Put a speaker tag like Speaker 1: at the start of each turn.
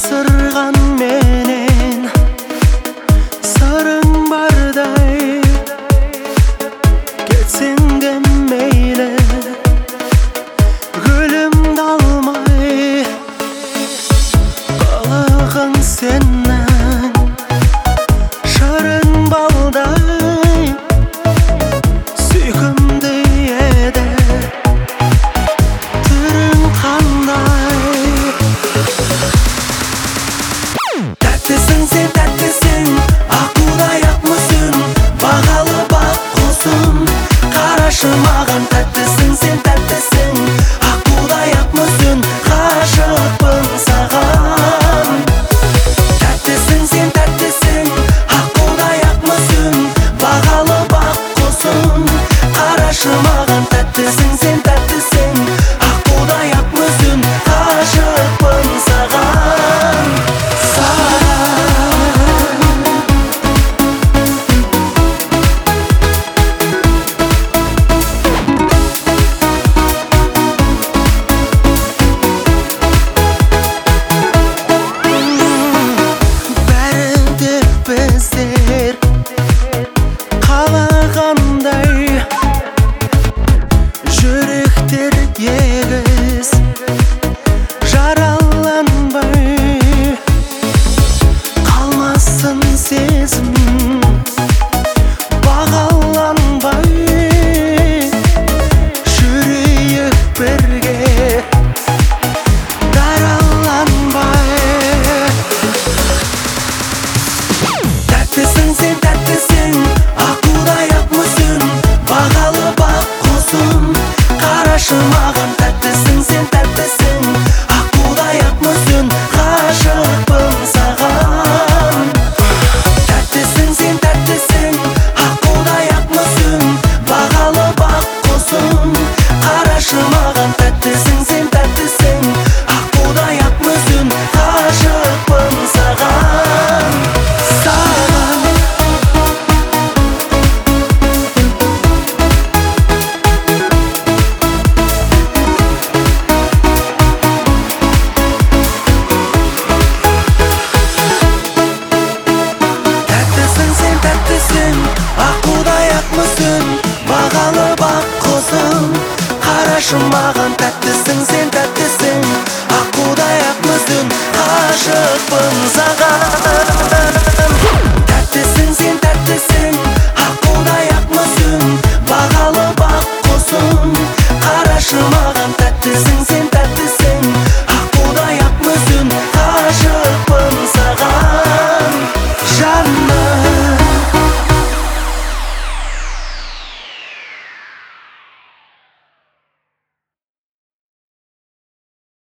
Speaker 1: жасырған менен сырың бардай, кетсең де мейлі, гүлімді алмай. Қылығың сенің шырын балдай, сүйкімді еді түрің қандай. Тәттісің сен, тәттісің, аққудай ақмүсін, бағалы бақ құсым. Қарашы маған, тәттісің сен, тәттісің, аққудай ақмүсін, ғашықпын саған. Тәттісің сен, тәттісің, аққудай ақмүсін, бағалы бақ құсым. Қарашы маған, тәттісің сен, тәттісің, аққудай ақмүсін, ғашықпын саған. Біздер қалағандай, жүректер егіз, жараланбай қалмасын сезім, бағаланбай жүрейік бірге, дараланбай. Тәттісің сен, тәттісің, аққудай ақмүсін, бағалы бақ құсым. Қарашы маған, тәттісің сен, тәттісің, аққудай ақмүсін, ғашықпын саған. Тәттісің сен, тәттісің, аққудай ақмүсін, бағалы бақ құсым. Қарашы маған, тәттісің сен, тәттісің, аққудай ақмүсін, ғашықпын саған. Аққудай ақмүсін, бағалы бақ құсым. Қарашы маған, тәттісің сен, тәттісің, аққудай ақмүсін, ғашықпын саған. Тәттісің сен, тәттісің, аққудай ақмүсін, бағалы бақ құсым. Қарашы маған, тәттісің сен,